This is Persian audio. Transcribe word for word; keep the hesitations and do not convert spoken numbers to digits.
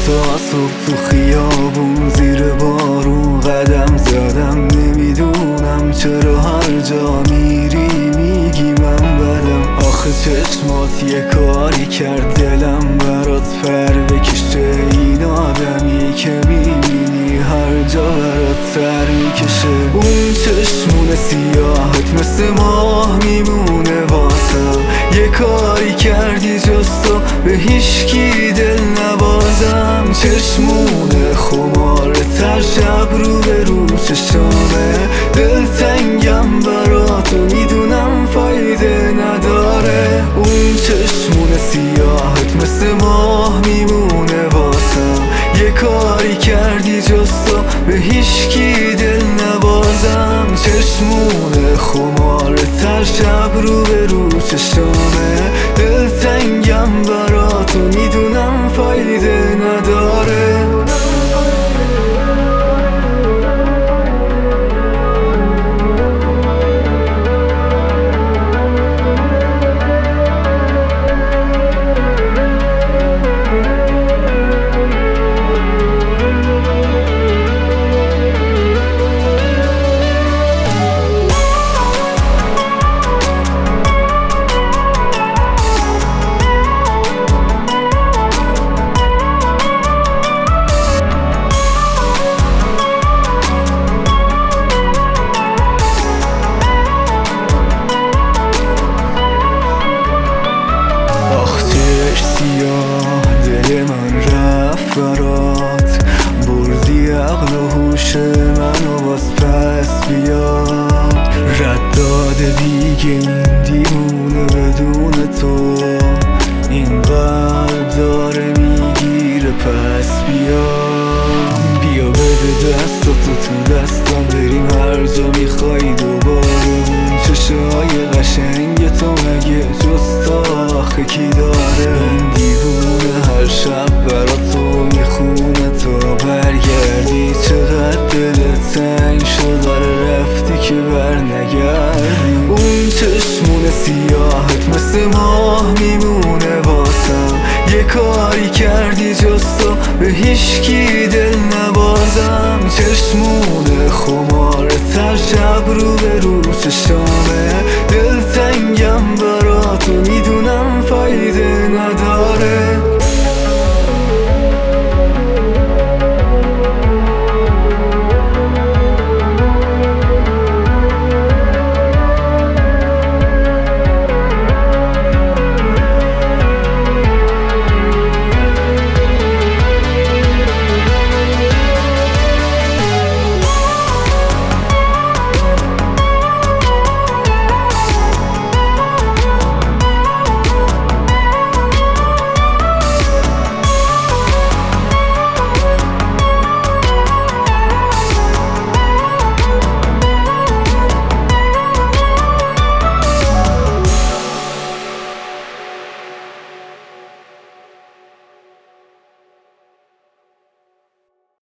تا صبح تو خیابون زیر بارون قدم زدم، نمیدونم چرا هر جا میری میگی من بدم. آخه چشمات یه کاری کرد دلم برات پر بکشه، این آدمی که میبینی هر جا برات سر میکشه. اون چشمون سیاهت مثل ماه میمونه واسم، یه کاری کردی جز تو به هیچکی دل نبازم. چشمون خمار تر شب رو به رو چشامه، دل تنگم برا تو میدونم فایده نداره. اون چشمون سیاهت مثل ماه میمونه واسم، یه کاری کردی جز تو به هیچکی دل نبازم. چشمون خمار تر شب رو به رو چشامه، دل تنگم برا تو میدونم فایده نداره. دل من رفت برات، بردی عقل و هوش منو باز پس بیا. رد داده دیگه این دیوونه بدون تو، این قلب داره میگیره پس بیا. بیا بده دستاتو تو دستم، بریم هر جا میخوای دوباره. اون چشای قشنگ تو مگه جز تا آخه کی داره؟ این دیوونه هر شب برا تو میخونه تا برگردی. چقدر دلت تنگ شد داره رفتی که بر نگردی. اون چشمون سیاهت مثل ماه میمونه واسم، یه کاری کردی جز تو به هیچکی دل نبازم. چشمون خمار تر شب رو به رو چشامه،